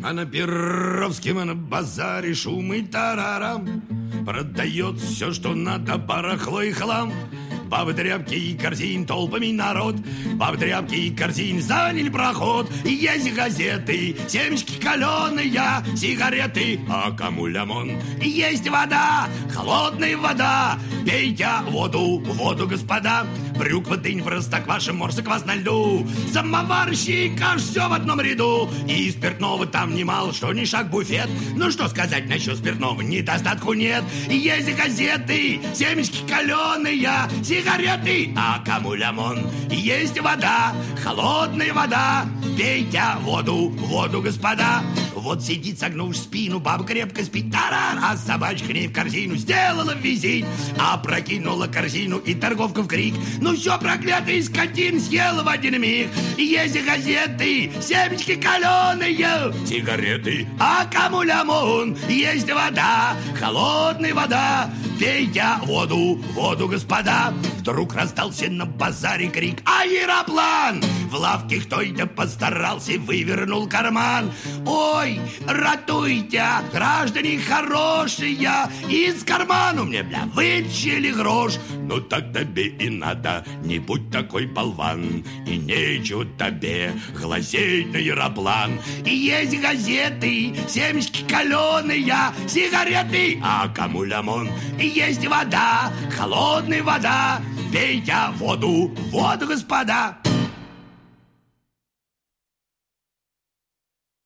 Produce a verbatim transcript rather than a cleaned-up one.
А на Перовском, а на базаре шум и тарарам. Продает все, что надо, барахло и хлам. Бабы, тряпки и корзин, толпами народ. Бабы, тряпки и корзин заняли проход. И есть газеты, семечки каленые, сигареты, а кому лимон. И есть вода, холодная вода. Пейте воду, воду, господа. Брюква, дынь, простокваша, морса, квас на льду. Самоварщик, аж все в одном ряду. И спиртного там немало, что ни шаг буфет. Ну что сказать насчет спиртного, недостатку нет. И есть газеты, семечки каленые, сигареты, а кому лимон. Есть вода, холодная вода. Пейте воду, воду, господа. Вот сидит, согнув спину, баба крепко спит, тарар, а собачка не в корзину сделала визит, а прокинула корзину и торговка в крик. Ну все, проклятый скотин съела в один миг. Есть газеты, семечки каленые, сигареты, а кому лимон. Есть вода, холодная вода. Пейте воду, воду, господа. Вдруг раздался на базаре крик: аэроплан! В лавке кто-то постарался, вывернул карман. Ой, ратуйте, граждане хорошие, из кармана мне, бля, вытащили грош. Ну так тебе и надо, не будь такой болван, и нечего тебе глазеть на аэроплан. И есть газеты, семечки каленые, сигареты, а кому лимон. И есть вода, холодная вода. Пейте воду, воду, господа.